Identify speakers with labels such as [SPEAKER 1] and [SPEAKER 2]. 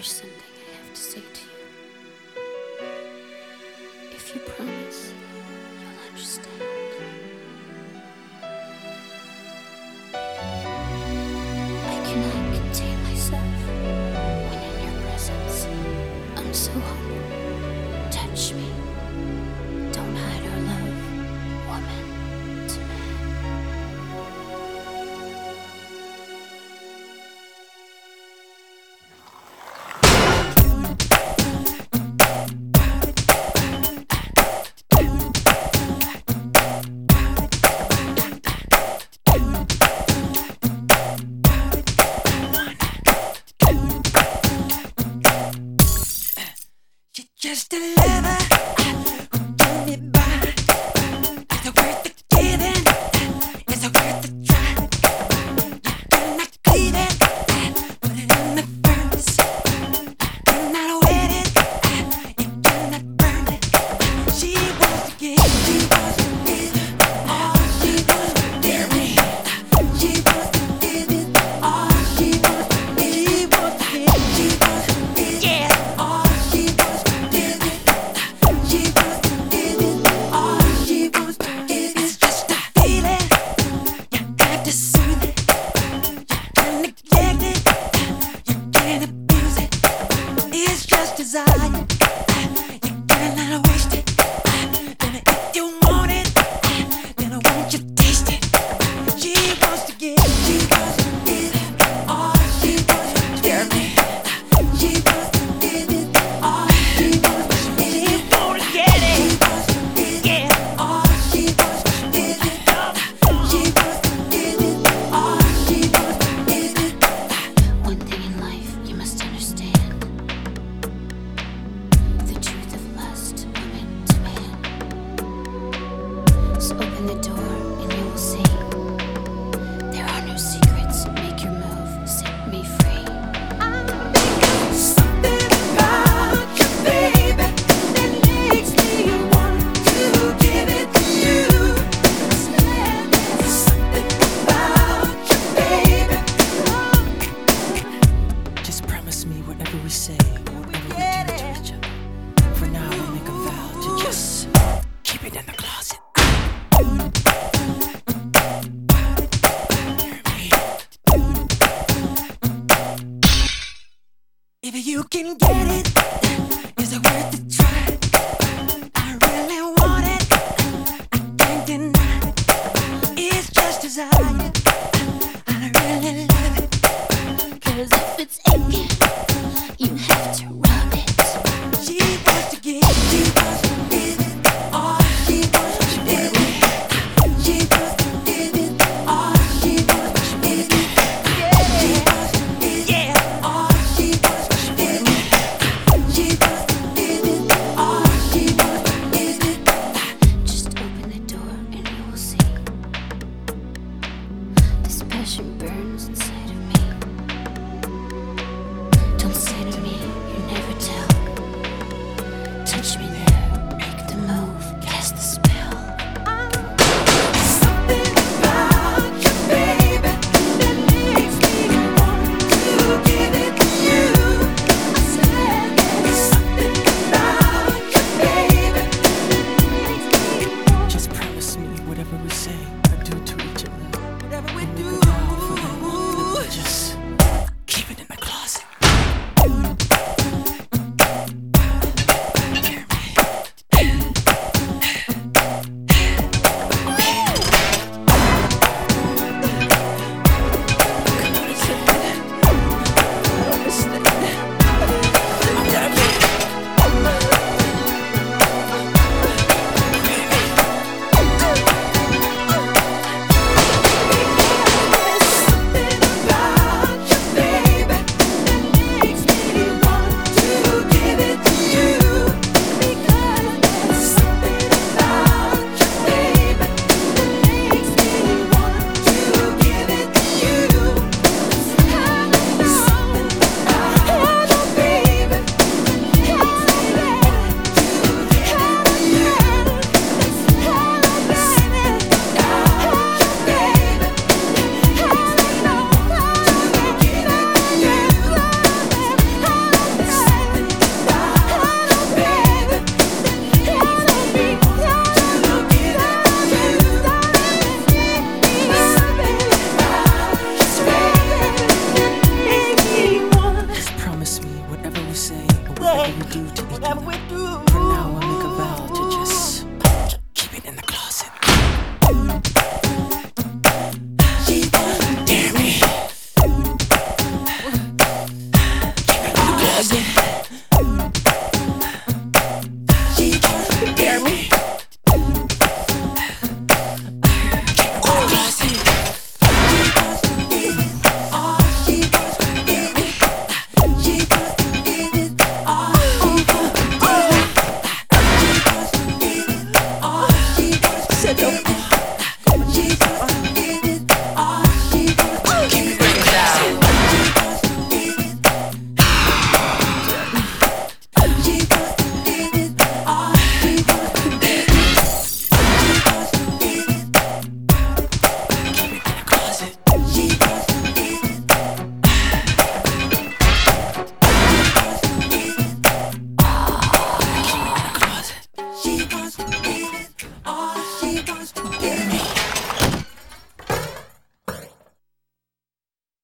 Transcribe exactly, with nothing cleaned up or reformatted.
[SPEAKER 1] There's something I have to say to you. If you promise, you'll understand. I cannot contain myself when in your presence. I'm so humble. Touch me. Don't hide our love, woman to man.
[SPEAKER 2] Just a lover who told me by. Is it worth the giving? Is it worth the try? You cannot cleave it, put it in the furnace. Cannot wet it, you cannot burn it. She wants to give, she wants to give it all. She wants to give me. She wants to give it all. She wants to give, she wants to give, she wants to give it all. She wants to give it. She wants to give it all. She wants to give it. It's just a feeling. You got to soothe it. You can't neglect it. You can't abuse it. It's just desire. You cannot waste it. And if you want it, then I want you to taste it. She wants to give. She wants to give it all. She wants to give me. She wants to give it all. She wants to give it. She wanna get it. She wants to give it all. She wants to give it all. She wants to give it all. She wants to give it.
[SPEAKER 1] One thing in life you must understand: the truth of lust, woman to man. So open the door and you will see. There are no secrets. Make your move. Set me free.
[SPEAKER 2] Something about you, baby, that makes me want to give it to you. Something about you, baby. Just promise me whatever we say, whatever we do to each other. For now, we'll make a vow to just keep it in the closet. If you can get it, is it worth the try? I really want it, I can't deny. It's just desire, I really love it.
[SPEAKER 1] Cause if it's aching, you have to rub it.
[SPEAKER 2] She wants to give, she wants to give it all. She wants to give it. She wants to give it all. She wants to give it. She wants to give it all. She wants to give it. She wants to give it all. She wants to give it.
[SPEAKER 1] Just open the door and you will see. This passion burns inside